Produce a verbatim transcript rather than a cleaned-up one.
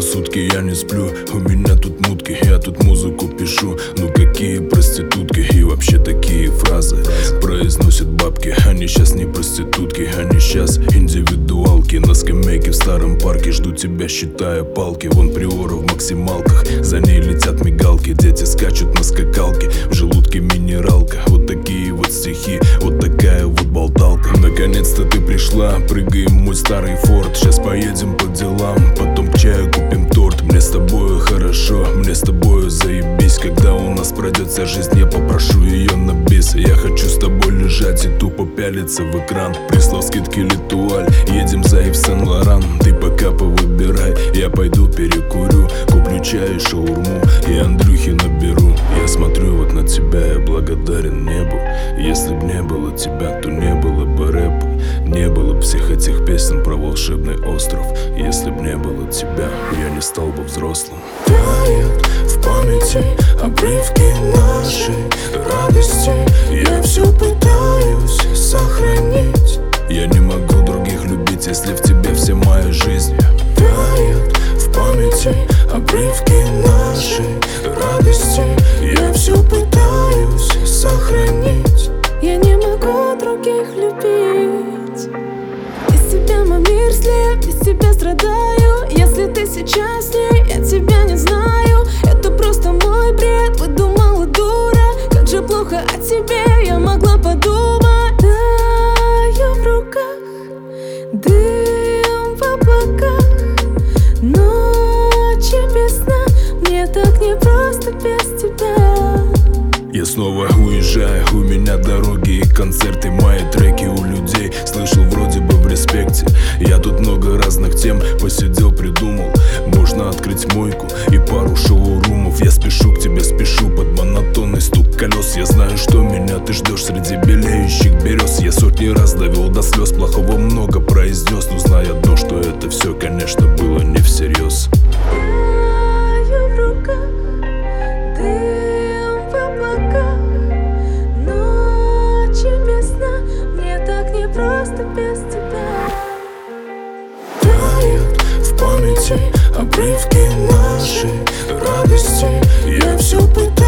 сутки я не сплю. У меня тут мутки, я тут музыку пишу. Ну какие проститутки и вообще такие фразы произносят бабки. Они сейчас не проститутки, они сейчас индивидуалки. На скамейке в старом парке жду тебя, считая палки. Вон приора в максималках, за ней летят мигалки. Дети скачут на скакалке, в желудке минералка. Вот такие вот стихи, вот такая вот болталка. Наконец-то ты пришла, прыгаем в мой старый форт. Сейчас поедем по делам, потом к чаю купим торт. Мне с тобою хорошо, мне с тобою заебись. Когда у нас пройдет вся жизнь, я попрошу ее на бис. Я хочу с тобой лежать и тупо пялиться в экран. Прислал скидки Летуаль, едем за Ив Сен-Лоран. Ты пока повыбирай, я пойду перекурю. Куплю чай и шаурму, и Андрюхи наберу. Я смотрю вот на тебя, я благодарен небу. Если б не было тебя, то не было бы рэпа. Не было бы всех этих песен про волшебный остров. Если б не было тебя, я не стал бы взрослым. Тают в памяти обрывки нашей радости. Я все пытаюсь сохранить. Я не могу других любить, если в тебе вся моя жизнь. Тают в памяти обрывки нашей радости. Я все пытаюсь сохранить. Я не могу других любить. Без тебя мой мир слеп, без тебя страдаю. Если ты сейчас с ней, я тебя не знаю. Это просто мой бред, выдумала дура. Как же плохо о тебе я могла подумать. Таю в руках, дым в облаках. Ночи без сна, мне так непросто без тебя. Я снова уезжаю, у меня дороги и концерты. Мои треки у людей слышал вроде бы в респекте. Я тут много разных тем посидел, придумал. Можно открыть мойку и пару шоурумов. Я спешу к тебе, спешу под монотонный стук колес. Я знаю, что меня ты ждешь среди белеющих берез. Я сотни раз довел до слез, плохого много произнес. Но знай одно, что это все, конечно, было не всерьез. Таю в руках, дым в облаках. Ночи без сна, мне так непросто без тебя. Тают в памяти обрывки нашей радости. Я все пытаюсь